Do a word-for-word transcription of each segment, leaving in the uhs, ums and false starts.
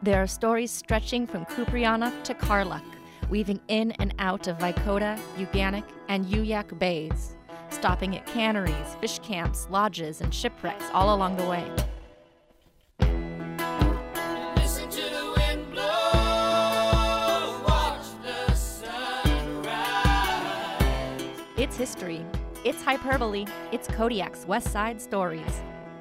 There are stories stretching from Kupriana to Karluk, weaving in and out of Vaikota, Uganik, and Uyak bays, stopping at canneries, fish camps, lodges, and shipwrecks all along the way. Listen to the wind blow, watch the sun rise. It's history, it's hyperbole, it's Kodiak's West Side Stories.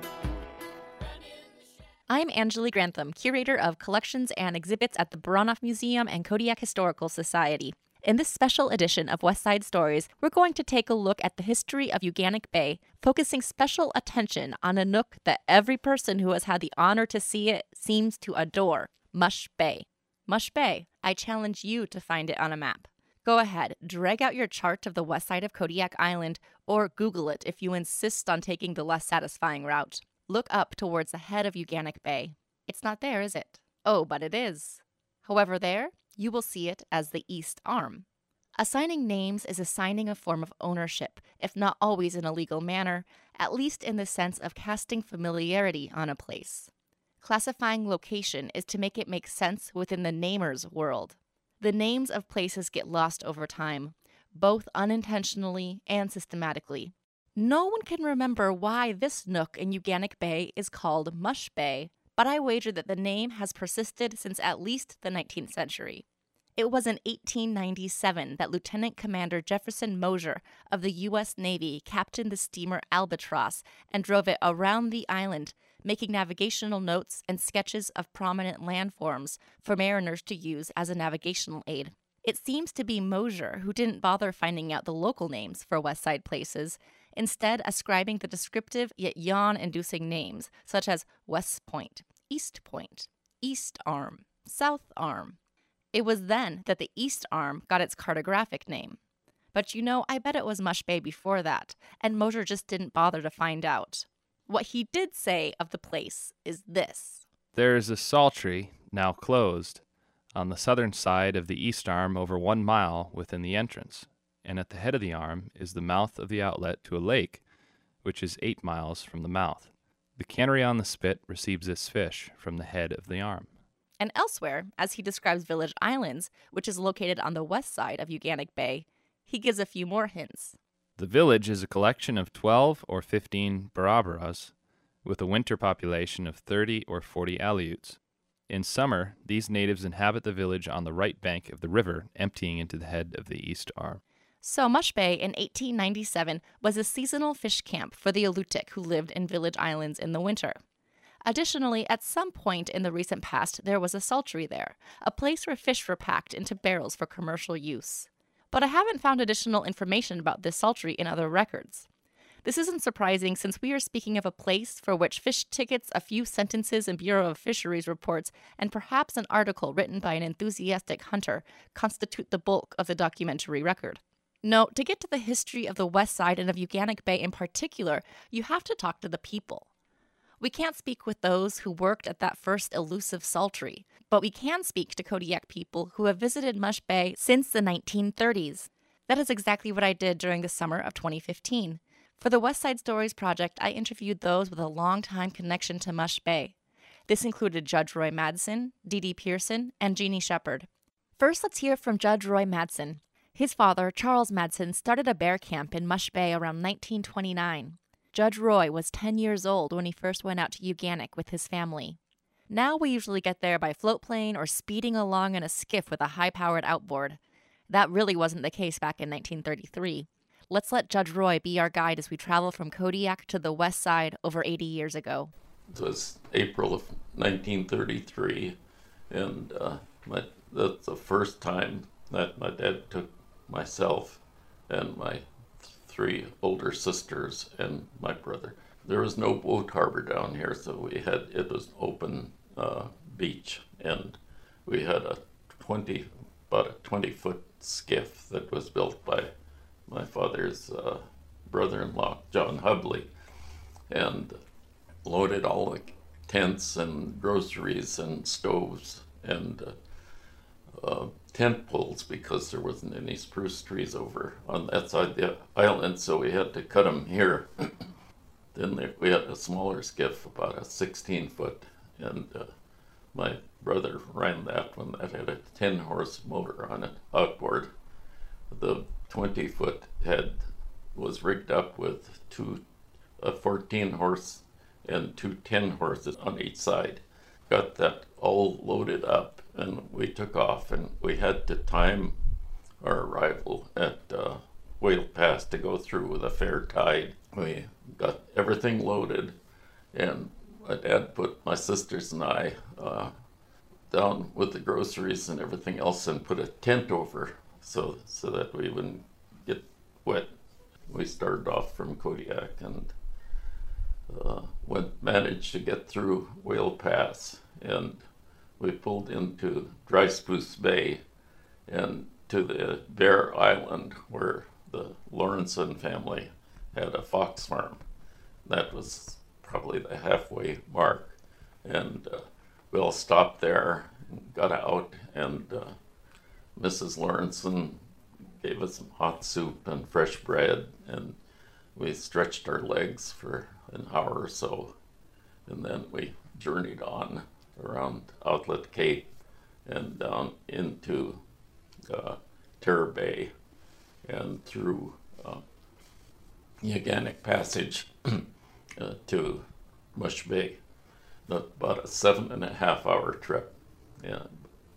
I'm Angeli Grantham, curator of collections and exhibits at the Baranof Museum and Kodiak Historical Society. In this special edition of West Side Stories, we're going to take a look at the history of Uganik Bay, focusing special attention on a nook that every person who has had the honor to see it seems to adore, Mush Bay. Mush Bay, I challenge you to find it on a map. Go ahead, drag out your chart of the west side of Kodiak Island, or Google it if you insist on taking the less satisfying route. Look up towards the head of Uganik Bay. It's not there, is it? Oh, but it is. However, there, you will see it as the East Arm. Assigning names is assigning a form of ownership, if not always in a legal manner, at least in the sense of casting familiarity on a place. Classifying location is to make it make sense within the namer's world. The names of places get lost over time, both unintentionally and systematically. No one can remember why this nook in Uganik Bay is called Mush Bay, but I wager that the name has persisted since at least the nineteenth century. It was in eighteen ninety-seven that Lieutenant Commander Jefferson Mosier of the U S Navy captained the steamer Albatross and drove it around the island, making navigational notes and sketches of prominent landforms for mariners to use as a navigational aid. It seems to be Mosier who didn't bother finding out the local names for West Side places, instead ascribing the descriptive yet yawn-inducing names such as West Point, East Point, East Arm, South Arm. It was then that the East Arm got its cartographic name. But you know, I bet it was Mush Bay before that, and Mosier just didn't bother to find out. What he did say of the place is this. There is a saltry, now closed, on the southern side of the East Arm over one mile within the entrance, and at the head of the arm is the mouth of the outlet to a lake, which is eight miles from the mouth. The cannery on the spit receives its fish from the head of the arm. And elsewhere, as he describes Village Islands, which is located on the west side of Uganik Bay, he gives a few more hints. The village is a collection of twelve or fifteen barabaras, with a winter population of thirty or forty Aleuts. In summer, these natives inhabit the village on the right bank of the river, emptying into the head of the East Arm. So Mush Bay in eighteen ninety-seven was a seasonal fish camp for the Alutiiq who lived in Village Islands in the winter. Additionally, at some point in the recent past, there was a saltry there, a place where fish were packed into barrels for commercial use. But I haven't found additional information about this saltry in other records. This isn't surprising since we are speaking of a place for which fish tickets, a few sentences in Bureau of Fisheries reports, and perhaps an article written by an enthusiastic hunter constitute the bulk of the documentary record. No, to get to the history of the West Side and of Uganik Bay in particular, you have to talk to the people. We can't speak with those who worked at that first elusive saltry, but we can speak to Kodiak people who have visited Mush Bay since the nineteen thirties. That is exactly what I did during the summer of twenty fifteen. For the West Side Stories project, I interviewed those with a long-time connection to Mush Bay. This included Judge Roy Madsen, Dee Dee Pearson, and Jeannie Shepard. First, let's hear from Judge Roy Madsen. His father, Charles Madsen, started a bear camp in Mush Bay around nineteen twenty-nine. Judge Roy was ten years old when he first went out to Uganik with his family. Now we usually get there by float plane or speeding along in a skiff with a high-powered outboard. That really wasn't the case back in nineteen thirty-three. Let's let Judge Roy be our guide as we travel from Kodiak to the west side over eighty years ago. It was April of nineteen thirty-three, and uh, my, that's the first time that my dad took myself and my three older sisters and my brother. There was no boat harbor down here, so we had, it was open uh, beach, and we had a twenty, about a twenty foot skiff that was built by my father's uh, brother-in-law, John Hubley, and loaded all the tents and groceries and stoves and uh, uh, tent poles because there wasn't any spruce trees over on that side of the island, so we had to cut them here. Then there, we had a smaller skiff, about a sixteen foot, and uh, My brother ran that one that had a ten horse motor on it, outboard. The twenty foot head was rigged up with two, a fourteen horse and two ten horses on each side. Got that all loaded up, and we took off, and we had to time our arrival at uh, Whale Pass to go through with a fair tide. We got everything loaded, and my dad put my sisters and I uh, down with the groceries and everything else and put a tent over so so that we wouldn't get wet. We started off from Kodiak and uh, went managed to get through Whale Pass, and we pulled into Dry Spruce Bay and to the Bear Island where the Lawrenson family had a fox farm. That was probably the halfway mark, and uh, we all stopped there and got out, and uh, Missus Lawrenson gave us some hot soup and fresh bread, and we stretched our legs for an hour or so, and then we journeyed on around Outlet Cape and down into uh, Terror Bay and through uh, Yaganik Passage uh, to Mush Bay. About a seven and a half hour trip. And,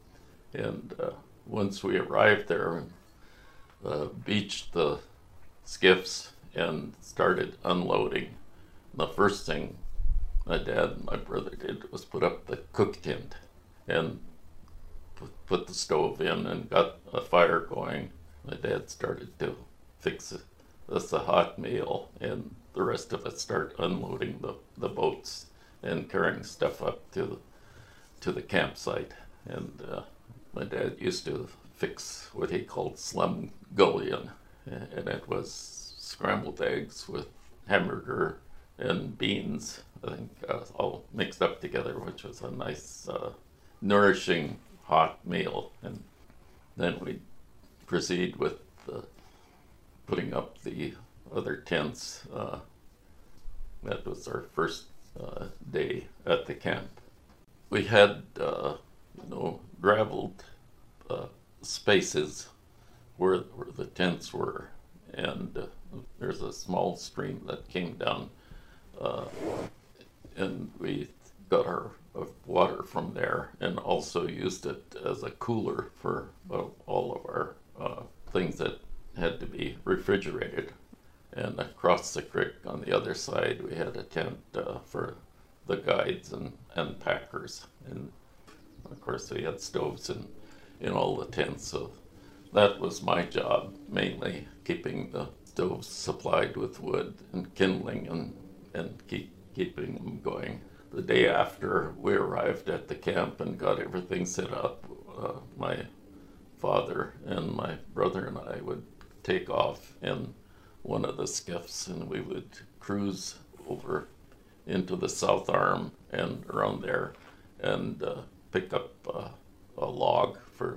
and uh, once we arrived there, uh, beached the skiffs and started unloading. The first thing my dad and my brother did was put up the cook tent and put, put the stove in and got a fire going. My dad started to fix us a hot meal, and the rest of us start unloading the, the boats and carrying stuff up to the, to the campsite. And uh, my dad used to fix what he called slum gullion, and it was scrambled eggs with hamburger and beans, I think, uh, all mixed up together, which was a nice, uh, nourishing hot meal. And then we'd proceed with uh, putting up the other tents. Uh, that was our first uh, day at the camp. We had, uh, you know, graveled uh, spaces where, where the tents were, and uh, there's a small stream that came down, uh, and we got our uh, water from there and also used it as a cooler for uh, all of our uh, things that had to be refrigerated. And across the creek on the other side, we had a tent uh, for the guides and, and packers. And of course, we had stoves in, in all the tents. So that was my job, mainly keeping the stoves supplied with wood and kindling and, and keep, keeping them going. The day after we arrived at the camp and got everything set up, uh, my father and my brother and I would take off in one of the skiffs, and we would cruise over into the South Arm and around there and uh, pick up uh, a log for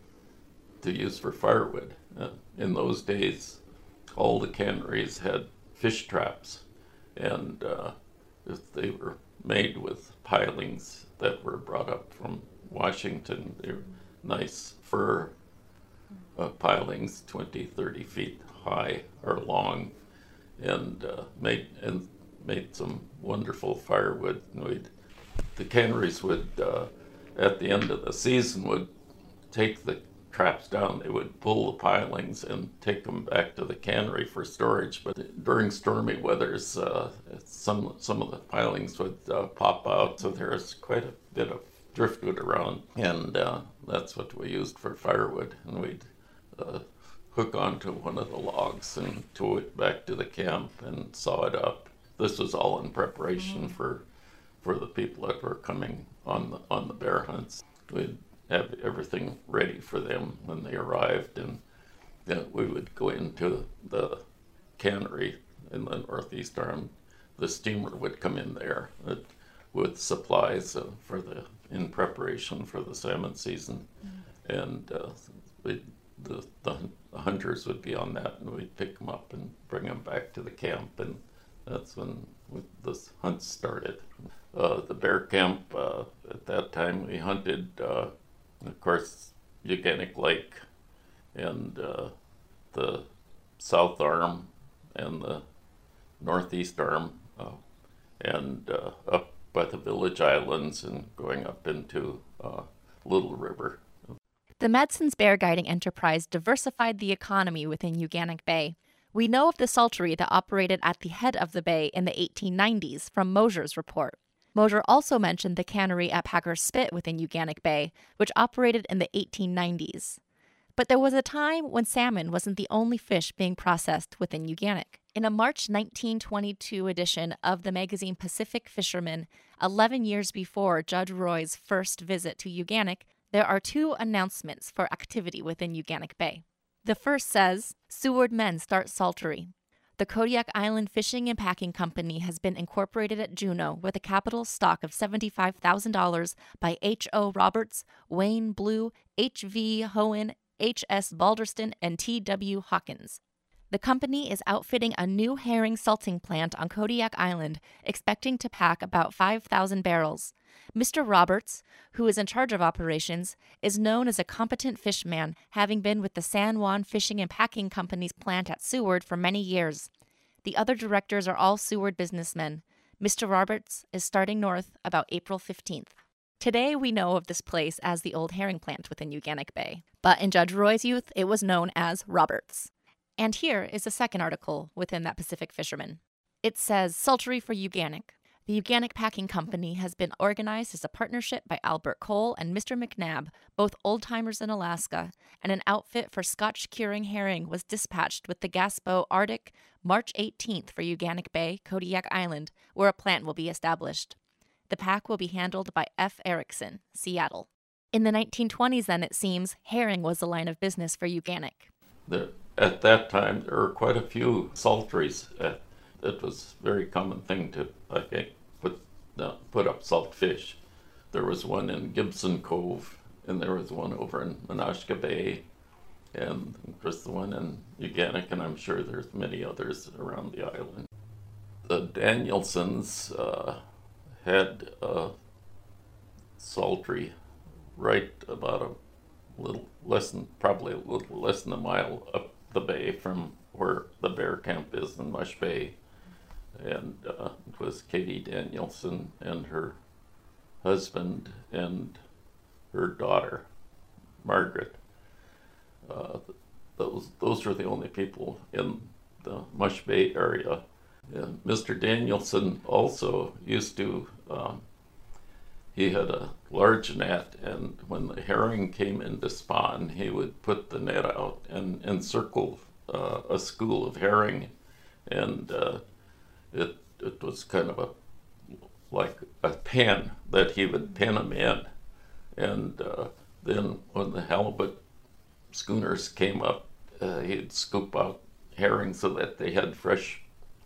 to use for firewood. Uh, in those days, all the canneries had fish traps, and uh, they were made with pilings that were brought up from Washington. They were nice fir uh, pilings, twenty, thirty feet high or long, and uh, made and made some wonderful firewood. And we'd, the canneries would, uh, at the end of the season, would take the traps down. They would pull the pilings and take them back to the cannery for storage. But during stormy weathers, uh, some some of the pilings would uh, pop out, so there was quite a bit of driftwood around, and uh, that's what we used for firewood. And we'd uh, hook onto one of the logs and tow it back to the camp and saw it up. This was all in preparation for for the people that were coming on the on the bear hunts. We'd have everything ready for them when they arrived, and then we would go into the cannery in the Northeast Arm. The steamer would come in there with, with supplies uh, for the in preparation for the salmon season, mm-hmm. and uh, we'd The, the hunters would be on that, and we'd pick them up and bring them back to the camp, and that's when we, the hunts started. Uh, the bear camp uh, at at that time. We hunted, uh, of course, Uganic Lake and uh, the South Arm and the Northeast Arm uh, and uh, up by the Village Islands and going up into uh, Little River. The Madson's Bear Guiding enterprise diversified the economy within Uganic Bay. We know of the saltery that operated at the head of the bay in the eighteen nineties from Mosier's report. Mosier also mentioned the cannery at Packer Spit within Uganic Bay, which operated in the eighteen nineties. But there was a time when salmon wasn't the only fish being processed within Uganic. In a March nineteen twenty-two edition of the magazine Pacific Fisherman, eleven years before Judge Roy's first visit to Uganic, there are two announcements for activity within Uganic Bay. The first says, Seward men start saltery. The Kodiak Island Fishing and Packing Company has been incorporated at Juneau with a capital stock of seventy-five thousand dollars by H O Roberts, Wayne Blue, H V Hohen, H S Balderston, and T W Hawkins. The company is outfitting a new herring salting plant on Kodiak Island, expecting to pack about five thousand barrels. Mister Roberts, who is in charge of operations, is known as a competent fishman, having been with the San Juan Fishing and Packing Company's plant at Seward for many years. The other directors are all Seward businessmen. Mister Roberts is starting north about April fifteenth. Today we know of this place as the old herring plant within Uganic Bay, but in Judge Roy's youth it was known as Roberts. And here is a second article within that Pacific Fisherman. It says, Saltery for Uganic. The Uganic Packing Company has been organized as a partnership by Albert Cole and Mister McNabb, both old-timers in Alaska, and an outfit for Scotch curing herring was dispatched with the gas boat Arctic March eighteenth for Uganic Bay, Kodiak Island, where a plant will be established. The pack will be handled by F. Erickson, Seattle. In the nineteen twenties, then, it seems, herring was the line of business for Uganic. There, at that time, there were quite a few salteries. Uh, it was a very common thing to, I think, put, uh, put up salt fish. There was one in Gibson Cove, and there was one over in Menashka Bay, and of course the one in Uganic, and I'm sure there's many others around the island. The Danielsons uh, had a saltery right about a little less than, probably a little less than a mile up the bay from where the bear camp is in Mush Bay. And uh, it was Katie Danielson and her husband and her daughter, Margaret. Uh, those those were the only people in the Mush Bay area. And Mister Danielson also used to, um, he had a large net, and when the herring came into spawn, he would put the net out and encircle uh, a school of herring, and uh, it it was kind of a like a pen that he would pen them in, and uh, then when the halibut schooners came up, uh, he'd scoop out herring so that they had fresh,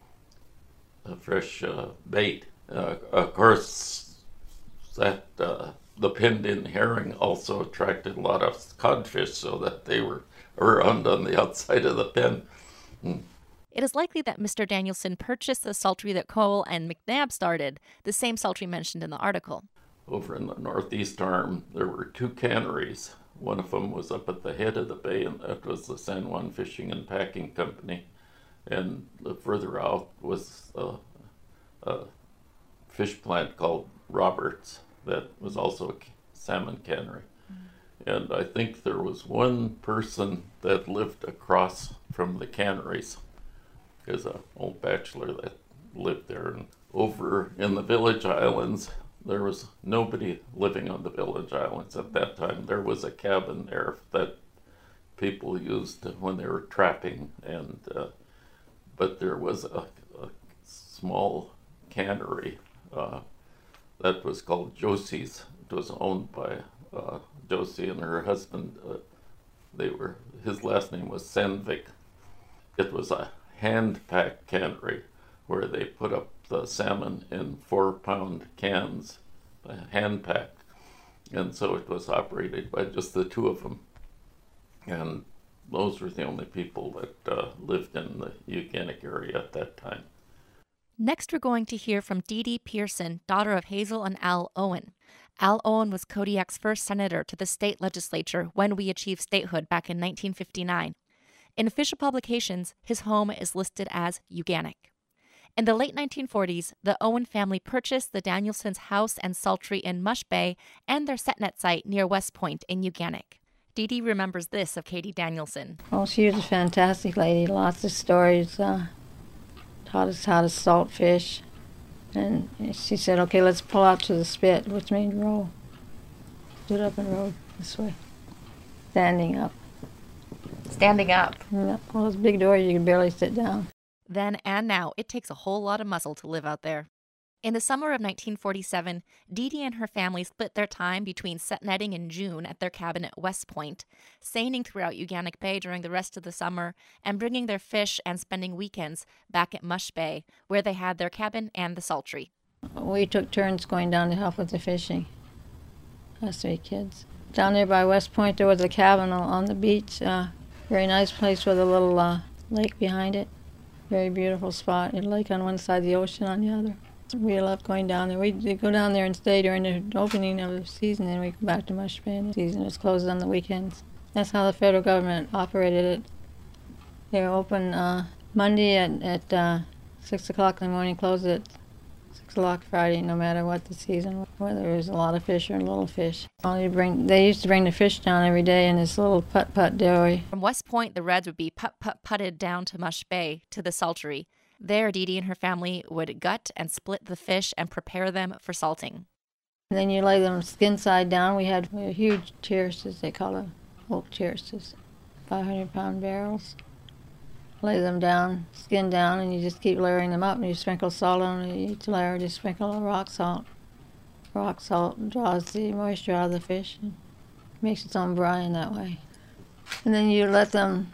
uh, fresh uh, bait. Uh, of course, that uh, the pinned-in herring also attracted a lot of codfish, so that they were around on the outside of the pen. Mm. It is likely that Mister Danielson purchased the saltery that Cole and McNabb started, the same saltery mentioned in the article. Over in the northeast arm, there were two canneries. One of them was up at the head of the bay, and that was the San Juan Fishing and Packing Company. And the further out was a, a fish plant called Roberts that was also a salmon cannery. Mm-hmm. And I think there was one person that lived across from the canneries. There's an old bachelor that lived there. And over in the Village Islands, there was nobody living on the Village Islands at that time. There was a cabin there that people used when they were trapping, and uh, but there was a, a small cannery uh, that was called Josie's. It was owned by uh, Josie and her husband. Uh, they were his last name was Sandvik. It was a hand-packed cannery where they put up the salmon in four-pound cans, hand-packed, and so it was operated by just the two of them. And those were the only people that uh, lived in the Uganic area at that time. Next, we're going to hear from Dee Dee Pearson, daughter of Hazel and Al Owen. Al Owen was Kodiak's first senator to the state legislature when we achieved statehood back in nineteen fifty-nine. In official publications, his home is listed as Uganic. In the late nineteen forties, the Owen family purchased the Danielsons' house and sultry in Mush Bay and their setnet site near West Point in Uganic. Dee Dee remembers this of Katie Danielson. Well, she was a fantastic lady. Lots of stories. Uh, taught us how to salt fish. And she said, okay, let's pull out to the spit, which means row. Stood up and rowed this way. Standing up. Standing up. Yeah, well, those big doors, you could barely sit down. Then and now, it takes a whole lot of muscle to live out there. In the summer of nineteen forty-seven, Dee Dee and her family split their time between set netting in June at their cabin at West Point, seining throughout Uganic Bay during the rest of the summer, and bringing their fish and spending weekends back at Mush Bay, where they had their cabin and the sultry. We took turns going down to help with the fishing. Us three kids. Down there by West Point, there was a cabin on the beach. Uh, very nice place with a little uh, lake behind it. Very beautiful spot. A lake on one side, the ocean on the other. We loved going down there. We'd go down there and stay during the opening of the season, and we'd go back to Mush Bay. The season was closed on the weekends. That's how the federal government operated it. They were open uh, Monday at, at uh, six o'clock in the morning, closed at six o'clock Friday, no matter what the season was, whether there was a lot of fish or little fish. Only bring, they used to bring the fish down every day in this little putt-putt dory. From West Point, the Reds would be putt-putt-putted down to Mush Bay to the sultry. There, Dee Dee and her family would gut and split the fish and prepare them for salting. And then you lay them skin side down. We had, we had huge cherishes, they call them, oak cherishes, five hundred pound barrels. Lay them down, skin down, and you just keep layering them up, and you sprinkle salt on each layer. Just sprinkle a rock salt. Rock salt draws the moisture out of the fish and makes its own brine that way. And then you let them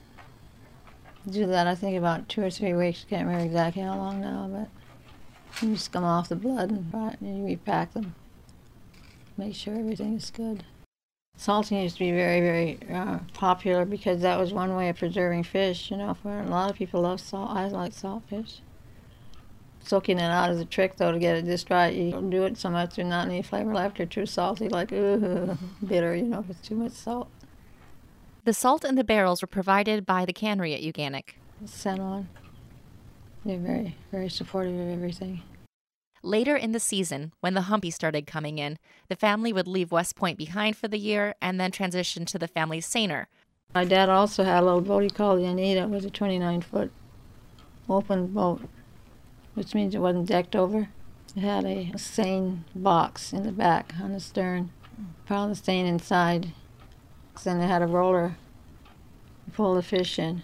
do that, I think, about two or three weeks. Can't remember exactly how long now, but you scum off the blood and, fry it, and you repack them. Make sure everything is good. Salting used to be very, very uh, popular because that was one way of preserving fish. You know, for a lot of people love salt. I like salt fish. Soaking it out is a trick, though, to get it just right. You don't do it so much there's not any flavor left or too salty, like, ooh, bitter, you know, if it's too much salt. The salt in the barrels were provided by the cannery at Uganic. Sent on. They're very, very supportive of everything. Later in the season, when the humpy started coming in, the family would leave West Point behind for the year and then transition to the family's seiner. My dad also had a little boat he called the Anita. It was a twenty-nine foot open boat, which means it wasn't decked over. It had a seine box in the back on the stern, pile the seine inside. Then it had a roller to pull the fish in.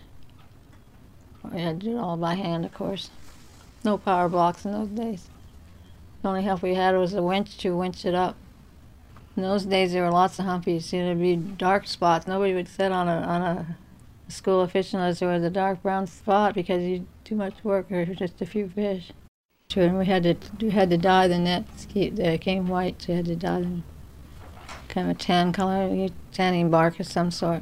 We had to do it all by hand, of course. No power blocks in those days. The only help we had was a winch to winch it up. In those days, there were lots of humpies. See, there'd be dark spots. Nobody would sit on a on a school of fish unless there was a dark brown spot because you too much work or just a few fish. And we had to we had to dye the nets. Keep they came white, so you had to dye them. Kind of a tan color, tanning bark of some sort.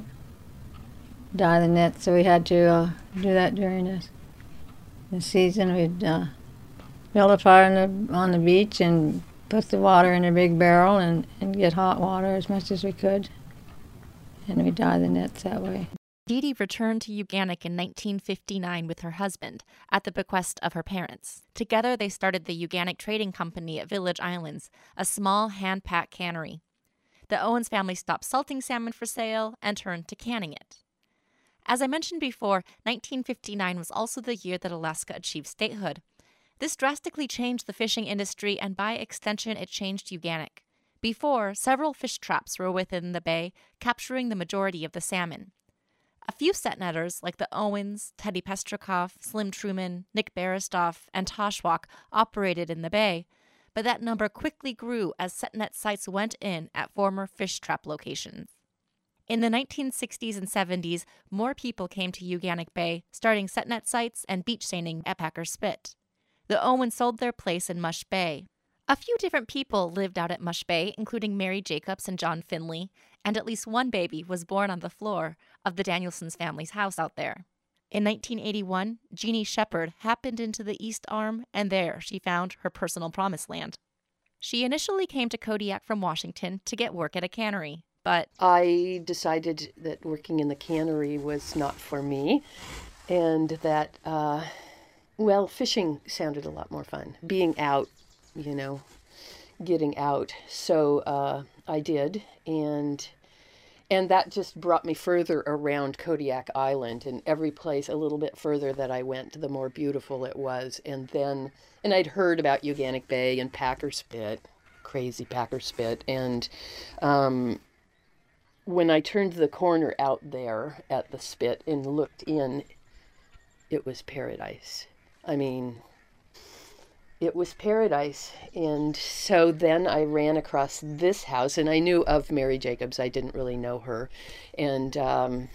Dye the net, so we had to uh, do that during the, the season. We'd uh, build a fire on the, on the beach and put the water in a big barrel and, and get hot water as much as we could. And we'd dye the nets that way. Dee Dee returned to Uganic in nineteen fifty-nine with her husband, at the bequest of her parents. Together, they started the Uganic Trading Company at Village Islands, a small hand-packed cannery. The Owens family stopped salting salmon for sale and turned to canning it. As I mentioned before, nineteen fifty-nine was also the year that Alaska achieved statehood. This drastically changed the fishing industry, and by extension, it changed Uganic. Before, several fish traps were within the bay, capturing the majority of the salmon. A few set netters, like the Owens, Teddy Pestrikoff, Slim Truman, Nick Baristoff, and Toshwalk, operated in the bay, but that number quickly grew as setnet sites went in at former fish trap locations. In the nineteen sixties and seventies, more people came to Uganic Bay, starting setnet sites and beach seining at Packer Spit. The Owens sold their place in Mush Bay. A few different people lived out at Mush Bay, including Mary Jacobs and John Finley, and at least one baby was born on the floor of the Danielsons family's house out there. In nineteen eighty-one, Jeannie Shepard happened into the East Arm, and there she found her personal promised land. She initially came to Kodiak from Washington to get work at a cannery, but I decided that working in the cannery was not for me, and that, uh, well, fishing sounded a lot more fun. Being out, you know, getting out. So uh, I did, and and that just brought me further around Kodiak Island, and every place a little bit further that I went, the more beautiful it was. And then, and I'd heard about Uganic Bay and Packer Spit, crazy Packer Spit, and um, when I turned the corner out there at the spit and looked in, it was paradise. I mean, it was paradise. And so then I ran across this house, and I knew of Mary Jacobs. I didn't really know her. And um,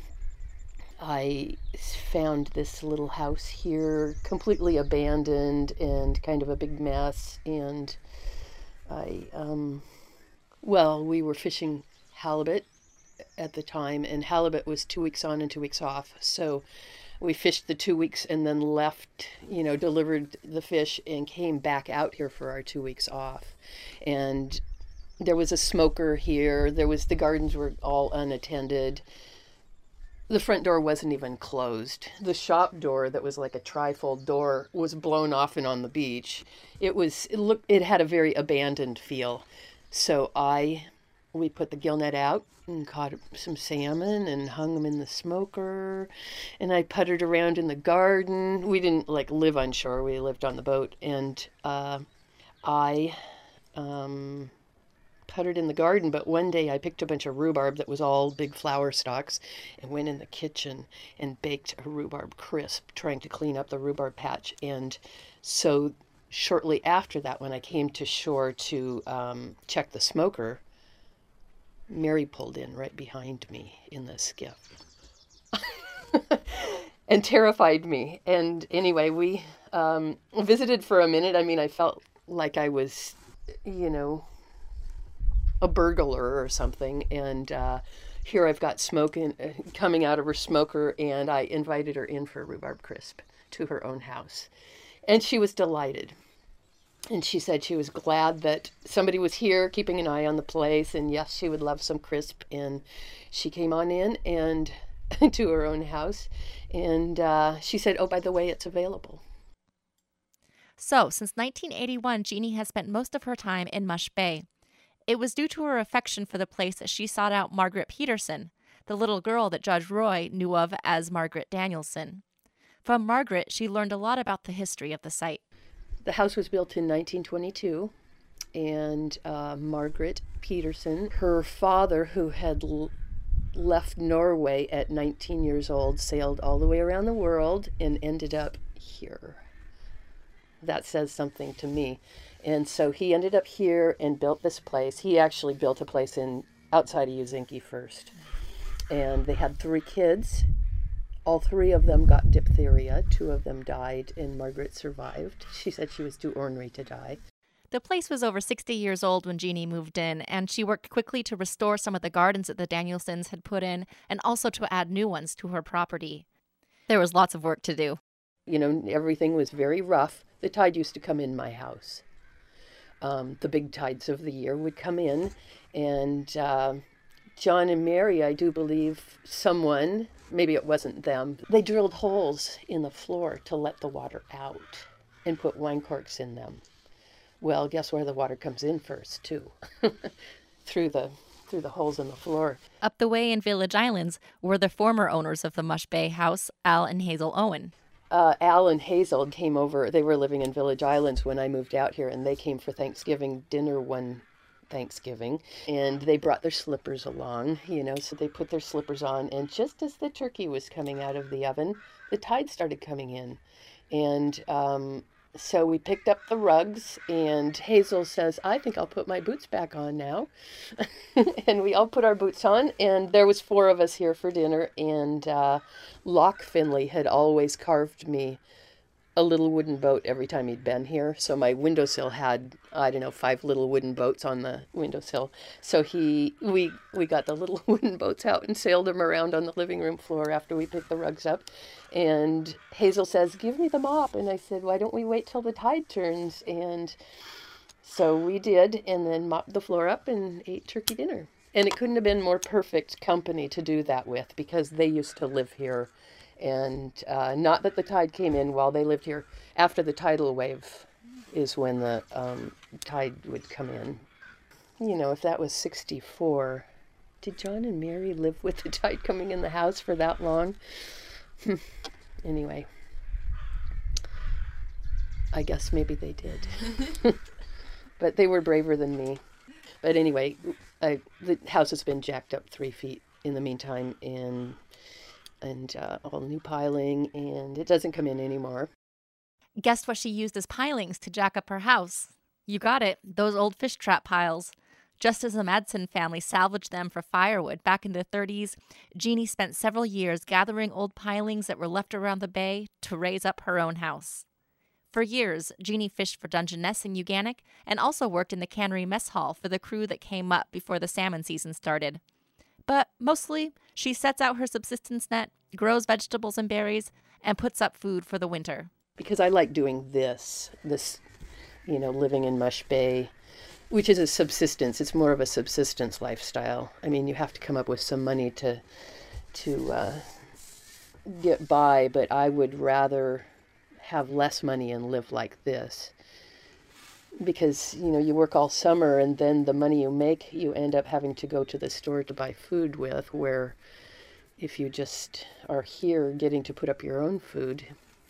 I found this little house here, completely abandoned and kind of a big mess. And I, um, well, we were fishing halibut at the time, and halibut was two weeks on and two weeks off. So we fished the two weeks and then left, you know, delivered the fish and came back out here for our two weeks off. And there was a smoker here. There was, the gardens were all unattended. The front door wasn't even closed. The shop door that was like a trifold door was blown off and on the beach. It was, it looked, it had a very abandoned feel. So I, we put the gill net out and caught some salmon and hung them in the smoker, and I puttered around in the garden. We didn't like live on shore, we lived on the boat, and uh, I um, puttered in the garden. But one day I picked a bunch of rhubarb that was all big flower stalks and went in the kitchen and baked a rhubarb crisp, trying to clean up the rhubarb patch. And so shortly after that, when I came to shore to um, check the smoker, Mary pulled in right behind me in the skiff and terrified me. And anyway, we um, visited for a minute. I mean, I felt like I was, you know, a burglar or something. And uh, here I've got smoke in, uh, coming out of her smoker, and I invited her in for a rhubarb crisp to her own house. And she was delighted. And she said she was glad that somebody was here keeping an eye on the place, and yes, she would love some crisp. And she came on in and to her own house, and uh, she said, "Oh, by the way, it's available." So, since nineteen eighty-one, Jeannie has spent most of her time in Mush Bay. It was due to her affection for the place that she sought out Margaret Peterson, the little girl that Judge Roy knew of as Margaret Danielson. From Margaret, she learned a lot about the history of the site. The house was built in nineteen twenty-two, and uh, Margaret Peterson, her father, who had l- left Norway at nineteen years old, sailed all the way around the world and ended up here. That says something to me. And so he ended up here and built this place. He actually built a place in outside of Uzinki first. And they had three kids. All three of them got diphtheria. Two of them died, and Margaret survived. She said she was too ornery to die. The place was over sixty years old when Jeannie moved in, and she worked quickly to restore some of the gardens that the Danielsons had put in, and also to add new ones to her property. There was lots of work to do. You know, everything was very rough. The tide used to come in my house. Um, the big tides of the year would come in, and uh, John and Mary, I do believe, someone, maybe it wasn't them, they drilled holes in the floor to let the water out and put wine corks in them. Well, guess where the water comes in first, too? through the through the holes in the floor. Up the way in Village Islands were the former owners of the Mush Bay house, Al and Hazel Owen. Uh, Al and Hazel came over. They were living in Village Islands when I moved out here, and they came for Thanksgiving dinner one Thanksgiving, and they brought their slippers along, you know, so they put their slippers on, and just as the turkey was coming out of the oven, the tide started coming in. And um, so we picked up the rugs, and Hazel says, "I think I'll put my boots back on now." And we all put our boots on, and there was four of us here for dinner, and uh, Locke Finley had always carved me a little wooden boat every time he'd been here. So my windowsill had, I don't know, five little wooden boats on the windowsill. So he, we, we got the little wooden boats out and sailed them around on the living room floor after we picked the rugs up. And Hazel says, "Give me the mop." And I said, "Why don't we wait till the tide turns?" And So we did, and then mopped the floor up and ate turkey dinner. And it couldn't have been more perfect company to do that with, because they used to live here. And uh, not that the tide came in while they lived here. After the tidal wave is when the um, tide would come in. You know, if that was sixty-four, did John and Mary live with the tide coming in the house for that long? Anyway, I guess maybe they did. But they were braver than me. But anyway, I, the house has been jacked up three feet in the meantime, and and uh, all new piling, and it doesn't come in anymore. Guess what she used as pilings to jack up her house? You got it, those old fish trap piles. Just as the Madsen family salvaged them for firewood back in the thirties, Jeannie spent several years gathering old pilings that were left around the bay to raise up her own house. For years, Jeannie fished for Dungeness and Uganic and also worked in the cannery mess hall for the crew that came up before the salmon season started. But mostly, she sets out her subsistence net, grows vegetables and berries, and puts up food for the winter. Because I like doing this, this, you know, living in Mush Bay, which is a subsistence. It's more of a subsistence lifestyle. I mean, you have to come up with some money to, to uh, get by, but I would rather have less money and live like this. Because, you know, you work all summer and then the money you make, you end up having to go to the store to buy food with, where if you just are here getting to put up your own food,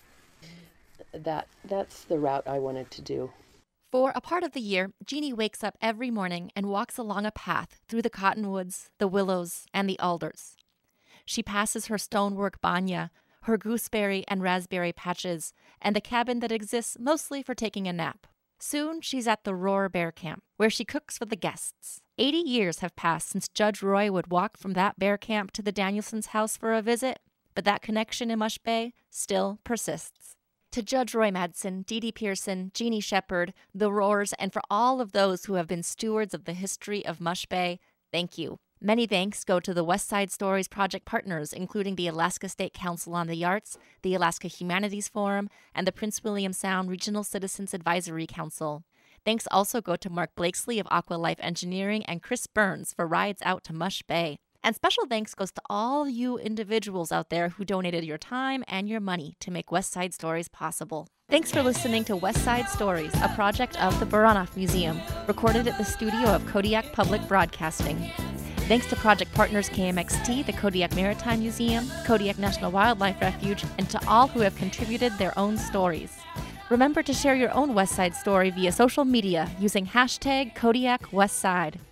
that that's the route I wanted to do. For a part of the year, Jeannie wakes up every morning and walks along a path through the cottonwoods, the willows, and the alders. She passes her stonework banya, her gooseberry and raspberry patches, and the cabin that exists mostly for taking a nap. Soon, she's at the Roar Bear Camp, where she cooks for the guests. Eighty years have passed since Judge Roy would walk from that bear camp to the Danielsons' house for a visit, but that connection in Mush Bay still persists. To Judge Roy Madsen, Dee Dee Pearson, Jeannie Shepherd, the Roars, and for all of those who have been stewards of the history of Mush Bay, thank you. Many thanks go to the West Side Stories project partners, including the Alaska State Council on the Arts, the Alaska Humanities Forum, and the Prince William Sound Regional Citizens Advisory Council. Thanks also go to Mark Blakesley of Aqua Life Engineering and Chris Burns for rides out to Mush Bay. And special thanks goes to all you individuals out there who donated your time and your money to make West Side Stories possible. Thanks for listening to West Side Stories, a project of the Baranof Museum, recorded at the studio of Kodiak Public Broadcasting. Thanks to project partners K M X T, the Kodiak Maritime Museum, Kodiak National Wildlife Refuge, and to all who have contributed their own stories. Remember to share your own West Side story via social media using hashtag Kodiak West Side.